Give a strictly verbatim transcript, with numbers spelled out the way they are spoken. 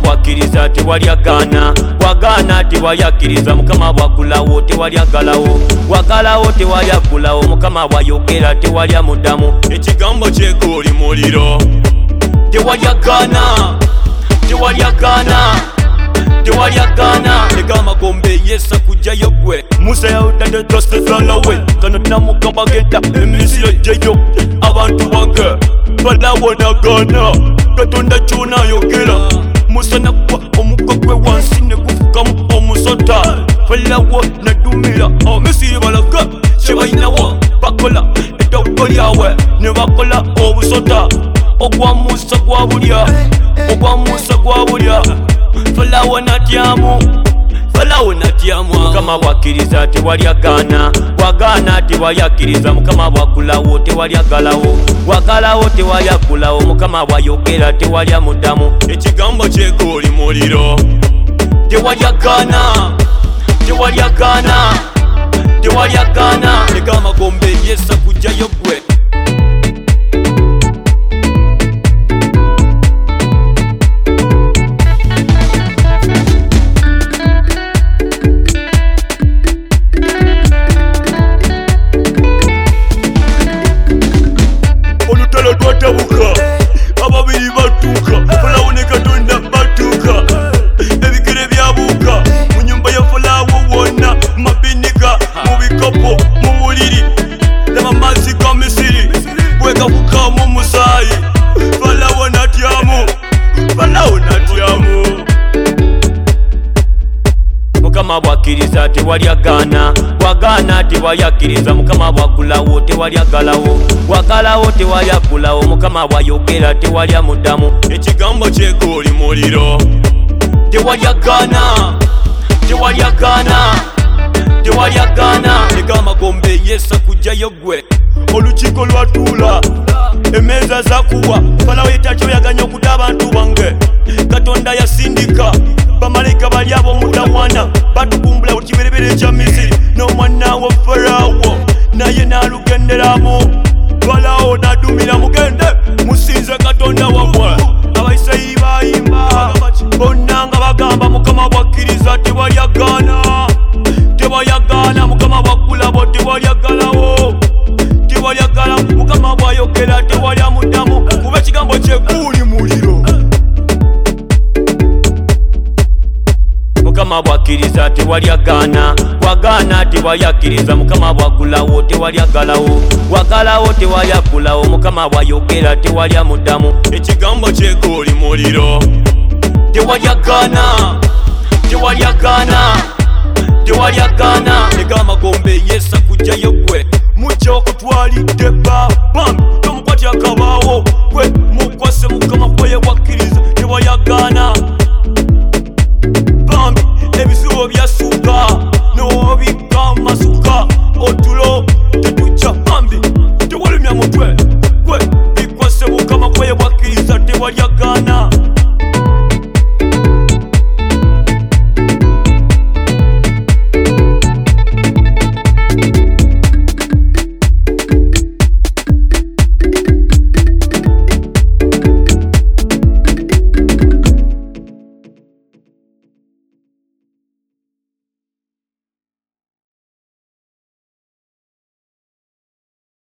bwakiriza tewalyagana, bwagana tewalyakiriza, mukama bwagulawo tewalyagalawo, bwagalawo tewalyagulawo, mukama bwayogera tewalyamuddamu. Ekigambo kyegoli muliro tewalyagana, tewalyagana, tewalyagana. Egama gombe yesa kujayo gwe Musa yawutadde tosezalawe kano namukamba genda emisiro jeyo abantu bange balawonagana Katonda kyona ayogera Musa nakwa omuggo gwe wansi ne gufukamu omusota falawo nadumira Misiri balaga kyebalinawo bakola eddobbo lyawe ne bakola obusota ogwa Musa gwa bulya ogwa Musa gwa bulya falawo natyamu falawo natyamu. Mukama bwakiriza tewalyagana, bwagana tewalyakiriza, mukama bwagulawo tewalyagalawo, bwagalawo tewalyagulawo, mukama bwayogera tewalyamuddamu. Ekigambo kyegoli muliro tewalyagana, tewalyagana, tewalyagana. Egama gombe yesa kujayo gwe Watabuka, ababiri batuka, falawo ne Katonda batuka, ebigere byabuka, mu nyumba ya falawo wonna, mabinika, mu bikopo, mu buliri, laba mazzi ga Misiri, bwegabuka mu musaayi, falawo natyamu, falawo natyamu. Mukama bwakiriza tewalyagana, bwagana tewalyakiriza, mukama bwagulawo tewalyagalawo, bwagalawo tewalyagulawo, mukama bwayogera tewalyamuddamu. Ekigambo kyegoli muliro tewalyagana, tewalyagana, tewalyagana. Egama gombe yesa kujayo gwe olukiiko lwatuula emeeza zakuwa falawo yetakyoyaganya okudda abantu bange Katonda yasindika bamalayika bali ab'omutawaana batukumbula buli kiberebere ekya Misiri n'omwana wa Farawo naye n'alugenderamu falawo n'adumira mugende musinze Katonda wammwe. Abayisirayiri bayimba bonna nga bagamba mukama bwakkiriza tewalyagana, tewalyagana, mukama bwagulabo tewalyagalawo, tewalyagala, mukama bwayogera tewalyamuddamu kuba ekigambo kyeguli muliro. Mukama bwakiriza tewalyagana, bwagana tewalyakiriza, mukama bwagulawo tewalyagalawo, bwagalawo tewalyagulawo, mukama bwayogera tewalyamuddamu. Ekigambo kyegoli muliro tewalyagana, tewalyagana, tewalyagana. Egama gombe yesa kujayo gwe mujja okutwalidde babam tomukwatya kabaawo gwe mukwase mukama bwe yebwakkiriza.